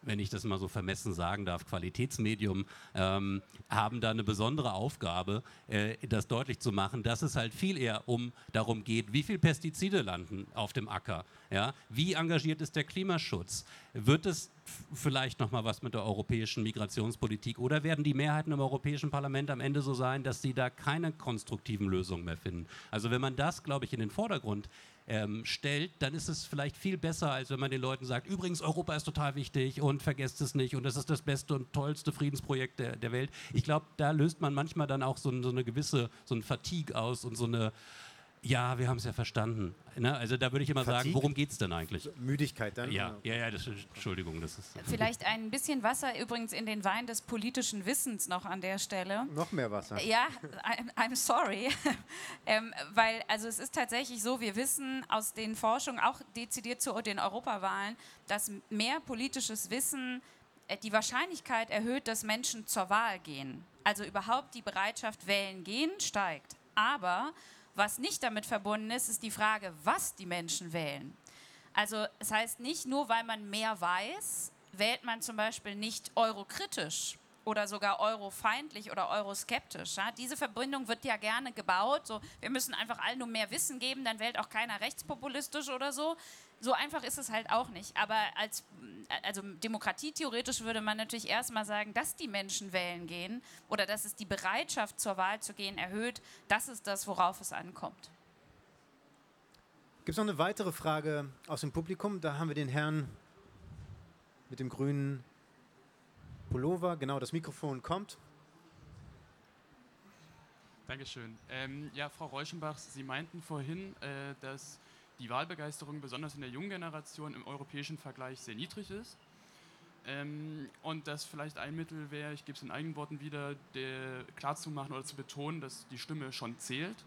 wenn ich das mal so vermessen sagen darf, Qualitätsmedium, haben da eine besondere Aufgabe, das deutlich zu machen, dass es halt viel eher darum geht, wie viel Pestizide landen auf dem Acker, ja? Wie engagiert ist der Klimaschutz, wird es vielleicht nochmal was mit der europäischen Migrationspolitik oder werden die Mehrheiten im Europäischen Parlament am Ende so sein, dass sie da keine konstruktiven Lösungen mehr finden. Also wenn man das, glaube ich, in den Vordergrund stellt, dann ist es vielleicht viel besser, als wenn man den Leuten sagt, übrigens, Europa ist total wichtig und vergesst es nicht und das ist das beste und tollste Friedensprojekt der Welt. Ich glaube, da löst man manchmal dann auch so eine gewisse, so ein Fatigue aus und so eine, ja, wir haben es ja verstanden. Ne? Also da würde ich immer sagen, worum geht es denn eigentlich? Müdigkeit dann? Ja, Entschuldigung. Das ist Vielleicht ein bisschen Wasser übrigens in den Wein des politischen Wissens noch an der Stelle. Noch mehr Wasser. Ja, I'm sorry. Weil, also es ist tatsächlich so, wir wissen aus den Forschungen, auch dezidiert zu den Europawahlen, dass mehr politisches Wissen die Wahrscheinlichkeit erhöht, dass Menschen zur Wahl gehen. Also überhaupt die Bereitschaft, wählen gehen, steigt. Aber was nicht damit verbunden ist, ist die Frage, was die Menschen wählen. Also es heißt nicht nur, weil man mehr weiß, wählt man zum Beispiel nicht eurokritisch oder sogar eurofeindlich oder euroskeptisch. Ja? Diese Verbindung wird ja gerne gebaut. So, wir müssen einfach allen nur mehr Wissen geben, dann wählt auch keiner rechtspopulistisch oder so. So einfach ist es halt auch nicht. Aber also demokratietheoretisch würde man natürlich erstmal sagen, dass die Menschen wählen gehen oder dass es die Bereitschaft zur Wahl zu gehen erhöht. Das ist das, worauf es ankommt. Gibt es noch eine weitere Frage aus dem Publikum? Da haben wir den Herrn mit dem grünen Pullover. Genau, das Mikrofon kommt. Dankeschön. Ja, Frau Reuschenbach, Sie meinten vorhin, dass die Wahlbegeisterung besonders in der jungen Generation im europäischen Vergleich sehr niedrig ist. Und dass vielleicht ein Mittel wäre, ich gebe es in eigenen Worten wieder, klarzumachen oder zu betonen, dass die Stimme schon zählt.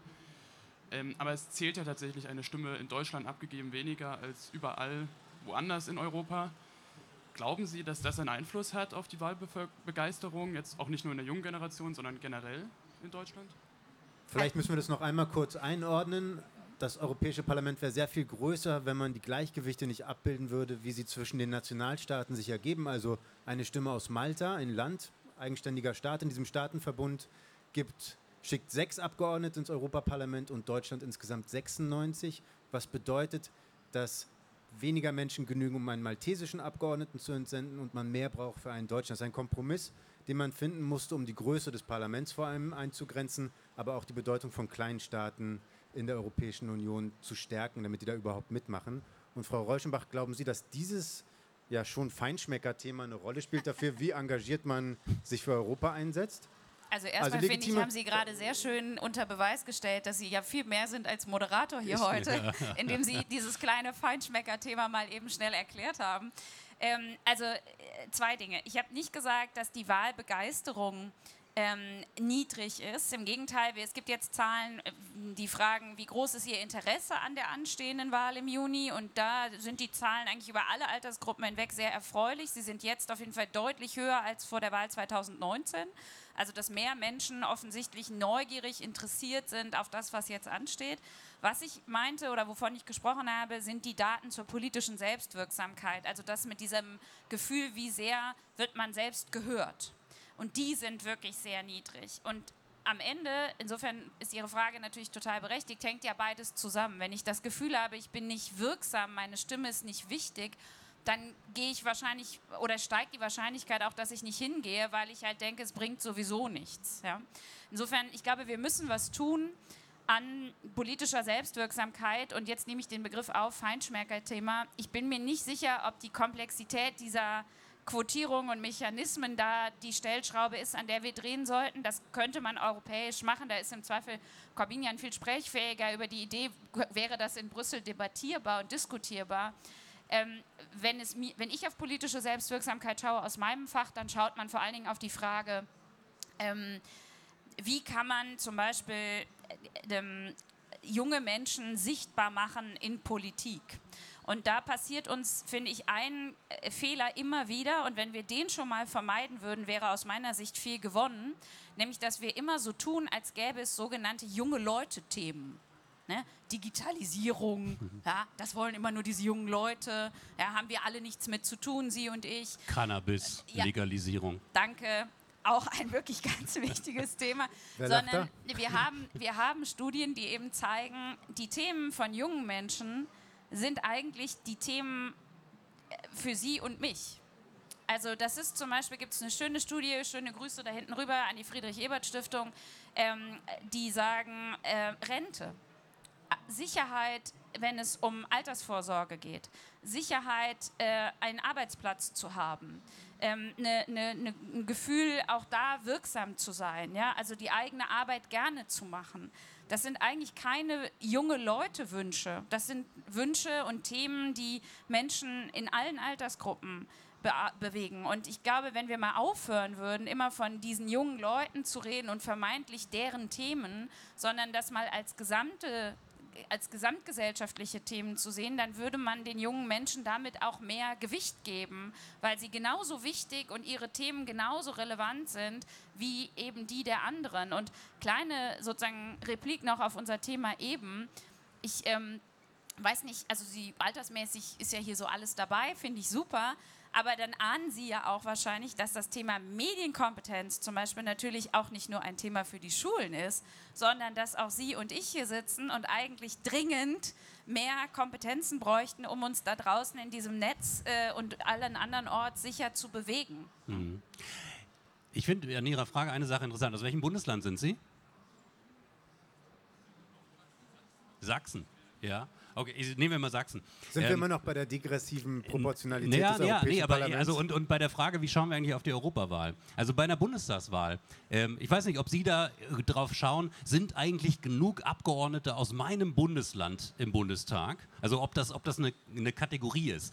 Aber es zählt ja tatsächlich eine Stimme in Deutschland abgegeben weniger als überall woanders in Europa. Glauben Sie, dass das einen Einfluss hat auf die Wahlbegeisterung, jetzt auch nicht nur in der jungen Generation, sondern generell in Deutschland? Vielleicht müssen wir das noch einmal kurz einordnen. Das Europäische Parlament wäre sehr viel größer, wenn man die Gleichgewichte nicht abbilden würde, wie sie zwischen den Nationalstaaten sich ergeben. Also eine Stimme aus Malta, ein Land, eigenständiger Staat in diesem Staatenverbund, schickt 6 Abgeordnete ins Europaparlament und Deutschland insgesamt 96, was bedeutet, dass weniger Menschen genügen, um einen maltesischen Abgeordneten zu entsenden und man mehr braucht für einen Deutschen. Das ist ein Kompromiss, den man finden musste, um die Größe des Parlaments vor allem einzugrenzen, aber auch die Bedeutung von Kleinstaaten in der Europäischen Union zu stärken, damit die da überhaupt mitmachen. Und Frau Reuschenbach, glauben Sie, dass dieses ja schon Feinschmecker-Thema eine Rolle spielt dafür, wie engagiert man sich für Europa einsetzt? Also erstmal finde ich, haben Sie gerade sehr schön unter Beweis gestellt, dass Sie ja viel mehr sind als Moderator hier heute, indem Sie dieses kleine Feinschmecker-Thema mal eben schnell erklärt haben. Also 2 Dinge. Ich habe nicht gesagt, dass die Wahlbegeisterung niedrig ist. Im Gegenteil, es gibt jetzt Zahlen, die fragen, wie groß ist Ihr Interesse an der anstehenden Wahl im Juni? Und da sind die Zahlen eigentlich über alle Altersgruppen hinweg sehr erfreulich. Sie sind jetzt auf jeden Fall deutlich höher als vor der Wahl 2019. Also, dass mehr Menschen offensichtlich neugierig interessiert sind auf das, was jetzt ansteht. Was ich meinte oder wovon ich gesprochen habe, sind die Daten zur politischen Selbstwirksamkeit. Also das mit diesem Gefühl, wie sehr wird man selbst gehört. Und die sind wirklich sehr niedrig. Und am Ende, insofern ist Ihre Frage natürlich total berechtigt, hängt ja beides zusammen. Wenn ich das Gefühl habe, ich bin nicht wirksam, meine Stimme ist nicht wichtig, dann gehe ich wahrscheinlich oder steigt die Wahrscheinlichkeit auch, dass ich nicht hingehe, weil ich halt denke, es bringt sowieso nichts. Ja? Insofern, ich glaube, wir müssen was tun an politischer Selbstwirksamkeit. Und jetzt nehme ich den Begriff auf, Feinschmecker-Thema. Ich bin mir nicht sicher, ob die Komplexität dieser Quotierung und Mechanismen da die Stellschraube ist, an der wir drehen sollten. Das könnte man europäisch machen. Da ist im Zweifel Corbinian viel sprechfähiger. Über die Idee wäre das in Brüssel debattierbar und diskutierbar. Wenn ich auf politische Selbstwirksamkeit schaue aus meinem Fach, dann schaut man vor allen Dingen auf die Frage, wie kann man zum Beispiel junge Menschen sichtbar machen in Politik. Und da passiert uns, finde ich, ein Fehler immer wieder. Und wenn wir den schon mal vermeiden würden, wäre aus meiner Sicht viel gewonnen. Nämlich, dass wir immer so tun, als gäbe es sogenannte junge Leute-Themen. Ne? Digitalisierung, ja, das wollen immer nur diese jungen Leute, ja, haben wir alle nichts mit zu tun, Sie und ich. Cannabis, Legalisierung. Danke. Auch ein wirklich ganz wichtiges Thema, sondern wir haben Studien, die eben zeigen, die Themen von jungen Menschen sind eigentlich die Themen für sie und mich. Also das ist zum Beispiel, gibt es eine schöne Studie, schöne Grüße da hinten rüber an die Friedrich-Ebert-Stiftung, die sagen, Rente, Sicherheit, wenn es um Altersvorsorge geht, Sicherheit, einen Arbeitsplatz zu haben, ein Gefühl, auch da wirksam zu sein, ja? Also die eigene Arbeit gerne zu machen. Das sind eigentlich keine junge Leute-Wünsche. Das sind Wünsche und Themen, die Menschen in allen Altersgruppen bewegen. Und ich glaube, wenn wir mal aufhören würden, immer von diesen jungen Leuten zu reden und vermeintlich deren Themen, sondern das mal als gesamtgesellschaftliche Themen zu sehen, dann würde man den jungen Menschen damit auch mehr Gewicht geben, weil sie genauso wichtig und ihre Themen genauso relevant sind wie eben die der anderen. Und kleine sozusagen Replik noch auf unser Thema eben. Ich weiß nicht, also sie altersmäßig ist ja hier so alles dabei, finde ich super. Aber dann ahnen Sie ja auch wahrscheinlich, dass das Thema Medienkompetenz zum Beispiel natürlich auch nicht nur ein Thema für die Schulen ist, sondern dass auch Sie und ich hier sitzen und eigentlich dringend mehr Kompetenzen bräuchten, um uns da draußen in diesem Netz und allen anderen Orten sicher zu bewegen. Mhm. Ich finde an Ihrer Frage eine Sache interessant. Aus welchem Bundesland sind Sie? Sachsen, ja. Okay, nehmen wir mal Sachsen. Sind wir immer noch bei der degressiven Proportionalität des Europäischen Parlaments? Und bei der Frage, wie schauen wir eigentlich auf die Europawahl? Also bei einer Bundestagswahl, ich weiß nicht, ob Sie da drauf schauen, sind eigentlich genug Abgeordnete aus meinem Bundesland im Bundestag? Also ob das eine Kategorie ist.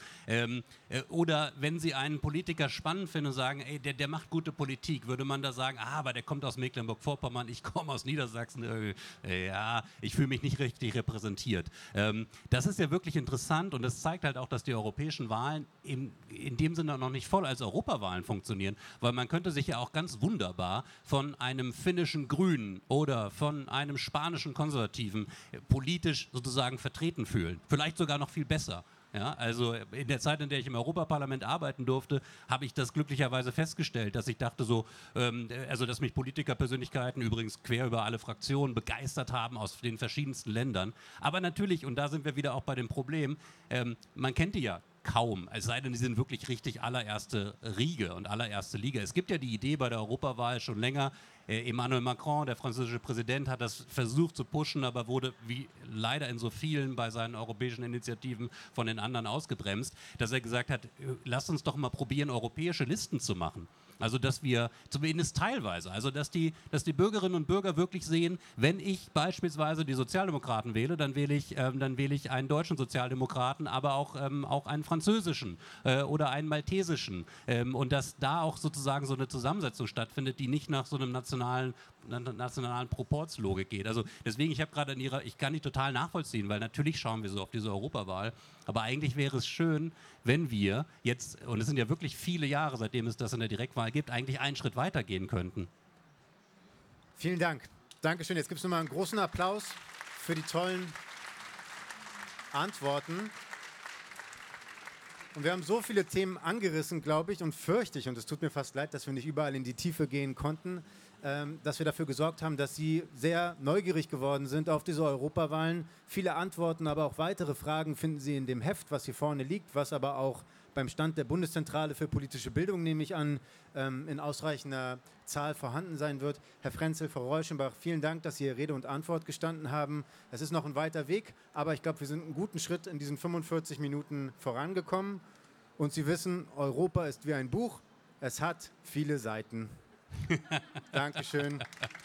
Oder wenn Sie einen Politiker spannend finden und sagen, ey, der macht gute Politik, würde man da sagen, aber der kommt aus Mecklenburg-Vorpommern, ich komme aus Niedersachsen, ja, ich fühle mich nicht richtig repräsentiert. Das ist ja wirklich interessant und das zeigt halt auch, dass die europäischen Wahlen in dem Sinne noch nicht voll als Europawahlen funktionieren, weil man könnte sich ja auch ganz wunderbar von einem finnischen Grünen oder von einem spanischen Konservativen politisch sozusagen vertreten fühlen. Vielleicht sogar noch viel besser. Ja, also in der Zeit, in der ich im Europaparlament arbeiten durfte, habe ich das glücklicherweise festgestellt, dass ich dachte so, dass mich Politikerpersönlichkeiten übrigens quer über alle Fraktionen begeistert haben aus den verschiedensten Ländern. Aber natürlich, und da sind wir wieder auch bei dem Problem, man kennt die ja kaum, es sei denn, die sind wirklich richtig allererste Riege und allererste Liga. Es gibt ja die Idee bei der Europawahl schon länger, Emmanuel Macron, der französische Präsident, hat das versucht zu pushen, aber wurde wie leider in so vielen bei seinen europäischen Initiativen von den anderen ausgebremst, dass er gesagt hat, lasst uns doch mal probieren, europäische Listen zu machen. Also dass wir, zumindest teilweise, also dass die Bürgerinnen und Bürger wirklich sehen, wenn ich beispielsweise die Sozialdemokraten wähle, dann wähle ich einen deutschen Sozialdemokraten, aber auch einen französischen oder einen maltesischen. Und dass da auch sozusagen so eine Zusammensetzung stattfindet, die nicht nach so einem nationalen Proportslogik geht. Also deswegen, ich kann die total nachvollziehen, weil natürlich schauen wir so auf diese Europawahl, aber eigentlich wäre es schön, wenn wir jetzt, und es sind ja wirklich viele Jahre, seitdem es das in der Direktwahl gibt, eigentlich einen Schritt weiter gehen könnten. Vielen Dank. Dankeschön. Jetzt gibt es nochmal einen großen Applaus für die tollen Antworten. Und wir haben so viele Themen angerissen, glaube ich, und fürchte ich, und es tut mir fast leid, dass wir nicht überall in die Tiefe gehen konnten, dass wir dafür gesorgt haben, dass Sie sehr neugierig geworden sind auf diese Europawahlen. Viele Antworten, aber auch weitere Fragen finden Sie in dem Heft, was hier vorne liegt, was aber auch beim Stand der Bundeszentrale für politische Bildung, nehme ich an, in ausreichender Zahl vorhanden sein wird. Herr Frenzel, Frau Reuschenbach, vielen Dank, dass Sie hier Rede und Antwort gestanden haben. Es ist noch ein weiter Weg, aber ich glaube, wir sind einen guten Schritt in diesen 45 Minuten vorangekommen. Und Sie wissen, Europa ist wie ein Buch, es hat viele Seiten. Dankeschön.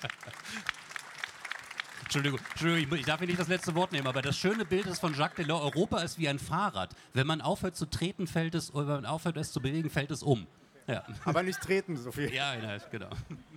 Entschuldigung, ich darf hier nicht das letzte Wort nehmen, aber das schöne Bild ist von Jacques Delors, Europa ist wie ein Fahrrad. Wenn man aufhört zu treten, fällt es, oder wenn man aufhört es zu bewegen, fällt es um. Ja. Aber nicht treten, so viel. Ja, genau.